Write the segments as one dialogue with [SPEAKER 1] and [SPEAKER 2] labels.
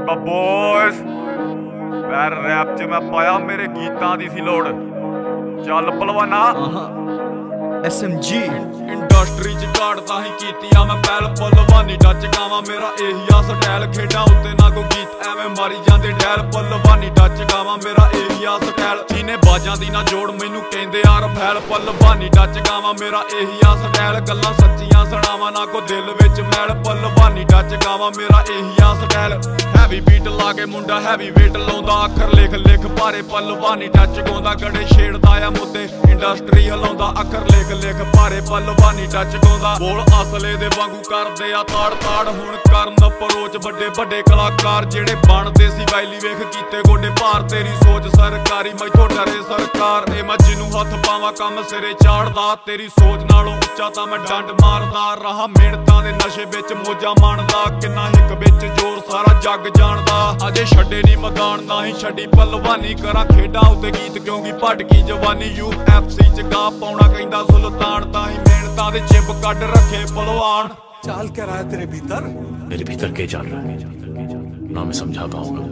[SPEAKER 1] ਬੀਬਾ ਬੋਇਸ ਪੈਰ ਰੈਪ 'ਚ ਮੈਂ ਪਾਇਆ ਮੇਰੇ ਗੀਤਾਂ ਦੀ ਸੀ ਲੋੜ। ਚੱਲ ਭਲਵਾਨਾ
[SPEAKER 2] SMG
[SPEAKER 3] ਇੰਡਸਟਰੀ 'ਚ ਘਾੜਦਾ ਹੀ ਕੀਤੀਆਂ ਮੈਂ ਪਹਿਲ ਭਲਵਾਨੀ ਟੱਚ ਗਾਵਾਂ ਮੇਰਾ ਇਹੀ ਆ ਸਟਾਈਲ ਖੇਡਾਂ ਉੱਤੇ ਨਾ ਕੋਈ ਗੀਤ ਐਵੇਂ ਮਾਰੀ ਜਾਂਦੇ ਡੈਲ ਭਲਵਾਨੀ ਟੱਚ ਗਾਵਾਂ ਮੇਰਾ ਇਹੀ ਆ ਸਟਾਈਲ ਜਿਹਨੇ ਬਾਜਾਂ ਦੀ ਨਾ ਜੋੜ ਮੈਨੂੰ ਕਹਿੰਦੇ ਆ ਰਫੈਲ ਭਲਵਾਨੀ ਟੱਚ ਗਾਵਾਂ ਮੇਰਾ ਇਹੀ ਆ ਸਟਾਈਲ ਗੱਲਾਂ ਸੱਚੀਆਂ ਸੁਣਾਵਾਂ ਨਾ ਕੋ ਦਿਲ ਵਿੱਚ ਮੈਲ ਭਲਵਾਨੀ ਟੱਚ ਗਾਵਾਂ ਮੇਰਾ ਇਹੀ ਆ ਸਟਾਈਲ ਹੈਵੀ ਬੀਟ ਲਾ ਕੇ ਮੁੰਡਾ ਹੈਵੀ ਵੇਟ ਲਾਉਂਦਾ ਅੱਖਰ ਲਿਖ ਭਾਰੇ ਭਲਵਾਨੀ ਟੱਚ ਗਾਉਂਦਾ ਗੜੇ ਛੇੜਦਾ ਆ ਮੁੱਦੇ ਇੰਡਸਟਰੀ ਹਲਾਉਂਦਾ ਅੱਖਰ ਲਿਖ ਭਾਰੇ ਭਲਵਾਨੀ ਟੱਚ ਗਾਉਂਦਾ ਬੋਲ ਅਸਲੇ ਦੇ ਵਾਂਗੂ ਕਰਦੇ ਆ ਤਾੜ ਹੁਣ ਕਰਨ ਅਪਰੋਚ ਵੱਡੇ ਕਲਾਕਾਰ ਜਿਹੜੇ ਬਣਦੇ ਸੀ ਵੈਲੀ ਵੇਖ ਕੀਤੇ ਗੋਡੇ ਭਾਰ ਤੇਰੀ ਸੋਚ ਸਰਕਾਰੀ ਮੈਥੋਂ ਡਰੇ ਸਰਕਾਰ ਇਹ ਮੈਂ ਜਿਹਨੂੰ ਹੱਥ ਪਾਵਾਂ ਕੰਮ ਸਿਰੇ ਚਾੜਦਾ ਤੇਰੀ ਸੋਚ ਨਾਲੋਂ ਉੱਚਾ ਤਾਂ ਮੈਂ ਡੰਡ ਮਾਰਦਾ ਰਹਾ ਮਿਹਨਤਾਂ ਦੇ ਨਸ਼ੇ ਵਿੱਚ ਮੋਜਾਂ ਮਾਣਦਾ ਕਿੰਨਾ ਹਿੱਕ ਵਿੱਚ ਜ਼ੋਰ ਸਾਰਾ ਜੱਗ ਜਾਣਦਾ ਅਜੇ ਛੱਡੇ ਨਹੀਂ ਮੈਦਾਨ ਨਾ ਹੀ ਛੱਡੀ ਭਲਵਾਨੀ ਕਰਾਂ ਖੇਡਾਂ ਉੱਤੇ ਗੀਤ ਕਿਉਂਕਿ ਭਟਕੀ ਜਵਾਨੀ UFC 'ਚ ਗਾ ਪਾਉਣਾ ਕਹਿੰਦਾ ਸੁਲਤਾਨ ਤਾਂ ਹੀ ਮਿਹਨਤਾਂ ਦੇ ਚਿੱਬ ਕੱਢ ਰੱਖੇ ਭਲਵਾਨ
[SPEAKER 2] चाल क्या रहा है तेरे भीतर?
[SPEAKER 4] मेरे भीतर क्या चल रहा है ना मैं समझा पाऊंगा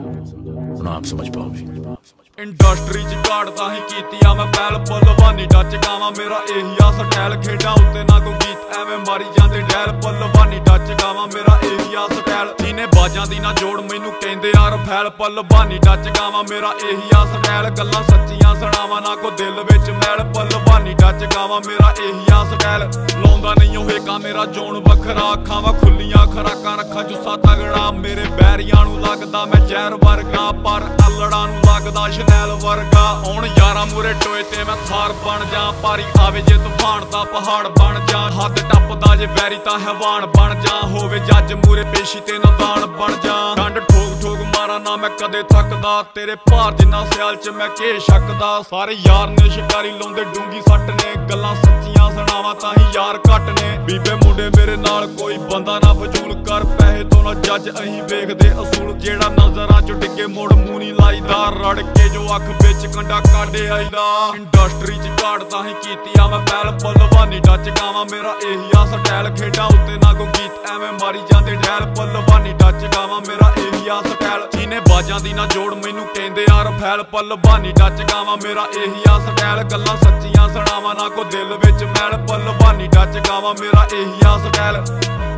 [SPEAKER 4] ना आप समझ पाओगे।
[SPEAKER 3] ਇੰਡਸਟਰੀ 'ਚ ਘਾੜਦਾ ਹੀ ਕੀਤੀਆਂ ਮੈਂ ਪਹਿਲ ਭਲਵਾਨੀ ਟੱਚ ਗਾਵਾਂ ਮੇਰਾ ਇਹੀ ਆ ਸਟਾਈਲ ਖੇਡਾਂ ਉੱਤੇ ਨਾ ਕੋਈ ਗੀਤ ਐਵੇਂ ਮਾਰੀ ਜਾਂਦੇ ਡੈਲ ਭਲਵਾਨੀ ਟੱਚ ਗਾਵਾਂ ਮੇਰਾ ਇਹੀ ਆ ਸਟਾਈਲ ਜਿਹਨੇ ਬਾਜਾਂ ਦੀ ਨਾ ਜੋੜ ਮੈਨੂੰ ਕਹਿੰਦੇ ਆ ਰਫੈਲ ਭਲਵਾਨੀ ਟੱਚ ਗਾਵਾਂ ਮੇਰਾ ਇਹੀ ਆ ਸਟਾਈਲ ਗੱਲਾਂ ਸੱਚੀਆਂ ਸੁਣਾਵਾਂ ਨਾ ਕੋ ਦਿਲ ਵਿੱਚ ਮੈਲ ਭਲਵਾਨੀ ਟੱਚ ਗਾਵਾਂ ਮੇਰਾ ਇਹੀ ਆ ਸਟਾਈਲ ਲਾਉਂਦਾ ਨਹੀਂ ਉਹ ਕਾ ਮੇਰਾ ਜੋਨ ਵੱਖਰਾ ਅੱਖਾਂ ਵਾ ਖੁੱਲੀਆਂ ਖਰਾਕਾਂ ਰੱਖਾਂ ਜੁੱਸਾ ਤਗੜਾ ਮੇਰੇ ਬੈਰੀਆਂ ਨੂੰ ਲੱਗਦਾ ਮੈਂ ਜ਼ਹਿਰ ਵਰਗਾ ਪਰ ਅਲੜਾਂ ਨੂੰ ਲੱਗਦਾ ਸ਼ਨੈਲ ਵਰਗਾ ਹੁਣ ਯਾਰਾਂ ਮੂਰੇ ਟੋਏ ਤੇ ਮੈਂ ਥਾਰ ਬਣ ਜਾ ਭਾਰੀ ਆਵੇ ਜੇ ਤੂਫਾਨ ਦਾ ਪਹਾੜ ਬਣ ਜਾ ਹੱਦ ਟੱਪਦਾ ਜੇ ਵੈਰੀ ਤਾਂ ਹੈਵਾਨ ਬਣ ਜਾ ਹੋਵੇ ਜੱਜ ਮੂਰੇ ਪੇਸ਼ੀ ਤੇ ਨਦਾਨ ਬਣ ਜਾ ਡੰਡ ਠੋਕ ਮਾਰਾਂ ਨਾ ਮੈਂ ਕਦੇ ਥੱਕਦਾ ਤੇਰੇ ਭਾਰ ਜਿੰਨਾ ਸਿਆਲ 'ਚ ਮੈਂ ਕੇ ਛੱਕਦਾ ਸਾਰੇ ਯਾਰ ਨੇ ਸ਼ਿਕਾਰੀ ਲਾਉਂਦੇ ਡੂੰਗੀ ਸੱਟ ਨੇ ਗੱਲਾਂ ਸੱਚੀਆਂ ਸੁਣਾਵਾਂ ਤਾਂ ਹੀ ਯਾਰ ਘੱਟ ਨੇ ਬੀਬੇ ਮੁੰਡੇ ਮੇਰੇ ਨਾਲ ਕੋਈ ਬੰਦਾ ਨਾ ਫਜ਼ੂਲ ਕਰ ਪੈਸੇ ਤੋਂ ਨਾ ਜੱਜ ਅਹੀਂ ਵੇਖਦੇ ਅਸੂਲ ਜਿਹੜਾ ਨਜ਼ਰਾਂ 'ਚ ਡਿੱਗੇ ਮੋੜ ਮੂੰਹ ਨਹੀਂ ਲਾਈਦਾ ਰੜ ਕੇ ਜੋ ਅੱਖ ਵਿੱਚ ਕੰਡਾ ਕਾਢੇ ਆਈਦਾ ਇੰਡਸਟਰੀ 'ਚ ਘਾੜਦਾ ਹੀ ਕੀਤੀਆਂ ਮੈਂ ਪਹਿਲ ਭਲਵਾਨੀ ਟੱਚ ਗਾਵਾਂ ਮੇਰਾ ਇਹੀ ਆ ਸਟਾਈਲ ਖੇਡਾਂ ਉੱਤੇ ਨਾ ਕੋਈ ਗੀਤ ਐਵੇਂ ਮਾਰੀ ਜਾਂਦੇ ਡੈਲ ਭਲਵਾਨੀ ਟੱਚ ਗਾਵਾਂ ਮੇਰਾ ਇਹੀ ਆ ਸਟਾਈਲ ਜਿਹਨੇ ਬਾਜਾਂ ਦੀ ਨਾ ਜੋੜ ਮੈਨੂੰ ਕਹਿੰਦੇ ਆ ਰਫੈਲ ਭਲਵਾਨੀ ਟੱਚ ਗਾਵਾਂ ਮੇਰਾ ਇਹੀ ਆ ਸਟਾਈਲ ਗੱਲਾਂ ਸੱਚੀਆਂ ਸੁਣਾਵਾਂ ਨਾ ਕੋ ਦਿਲ ਵਿੱਚ ਮੈਲ ਭਲਵਾਨੀ ਟੱਚ ਗਾਵਾਂ ਮੇਰਾ ਇਹੀ ਆ ਸਟਾਈਲ